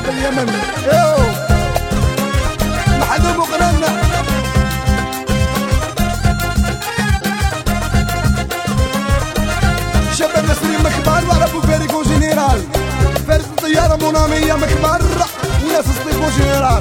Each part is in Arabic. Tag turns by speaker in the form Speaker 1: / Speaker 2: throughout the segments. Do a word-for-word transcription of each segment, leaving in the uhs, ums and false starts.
Speaker 1: شباب اليمن يو محدوم وقرنا شباب نسرين مكبار وعرفوا فاريكو جنرال فارس الطيارة منامية مكبار وناس سطيفو جنرال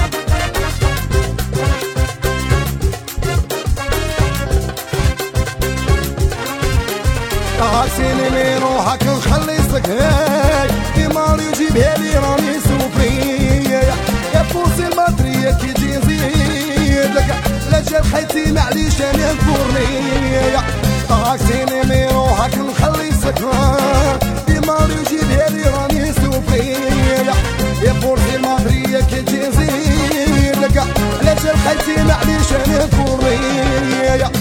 Speaker 1: عكسيني من روحك نخلي سكاي ديما يجيبها لي راني سوفرية يا فوسي المطرية كي تجي نزيد لك لا جاب حيتي معليش انا الفورنية عكسيني من روحك نخلي سكاي ديما يجيبها لي راني سوفرية يا فوسي المطرية كي تجي نزيد لك لا جاب حيتي معليش انا الفورنية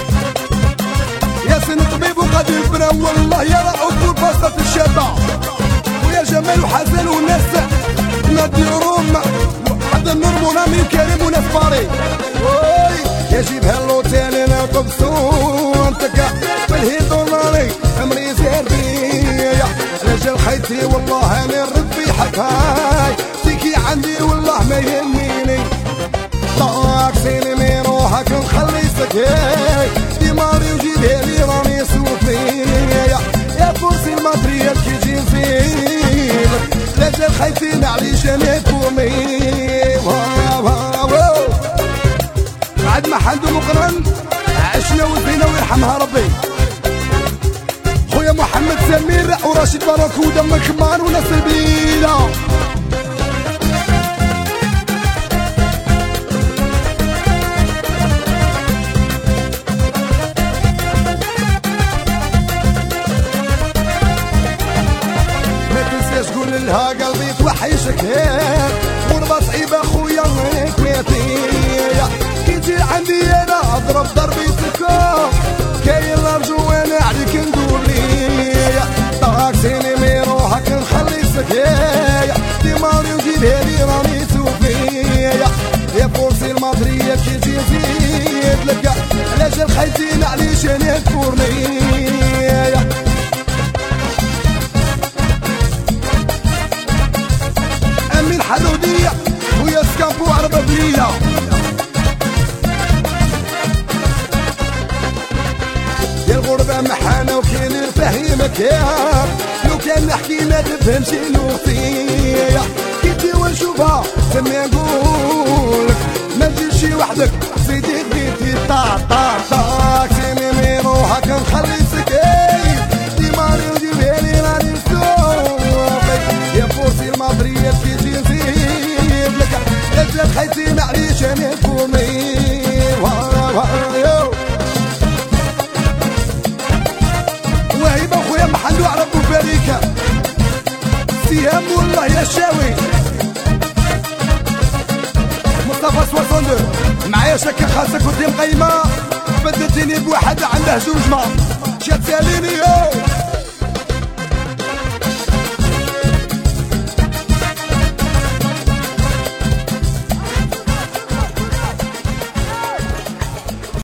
Speaker 1: يا سن طبيب وقد البنا والله يا رعوب والبسطة في الشابة ويا جمال وحسن وناس نادي روما وحد النور منامي كريم وناس باري يا جيب هالوتيل انا طبسون تكا بالهيد دولاري عمري زير بيا رجال حيتي والله انا نرد في حكاي تيكي عندي والله ما يهمني طاكسيني من روحك نخلي سكاي ديماري وجيبها لي راني سوفية يا فوسي الماتريال كي تجي نزيدك لا جاب حيتي معليش انا كومي بعد ما حندو مقرن عشنا وزينا ويرحمها ربي خويا محمد سمير وراشد باراكودا من كمان وناس البليله قول لها قلبي توحشك هيك غربة صعيبة خويا هيك ميتية كي تجي عندي انا اضرب ضربي سكر كاين نرجو انا عليك ندور ليا طاكسيني من روحك نخلي سكاية ديماري وجيبها لي راني سوفية يا فورسي المطرية كي تجي نزيد لك علاش الخيتين عليش انا كورنية من حدودية ويا سكامبو عربة بليلة يا الغربة محانة وكاين نفهمك يا لو كان نحكي ما تفهمش الوقتية كي تجي ونشوفها سمي نقولك ما تجيش شي وحدك سيدي بيتي طا طا طا كسيني من روحك نخلي سكاي ديماري وجيبها لي راني نسوقك يا فوسي المطرية كي تجي نزيد لك لا جاب حيتي معليش انا كومي وهيبة خويا محلو عربو فريكة سهام والله يا شاوي مصطفى سواسوندو معايا شكا خاصك قدام قيمة بدلتيني بواحد عنده جوج ما شات ساليني يو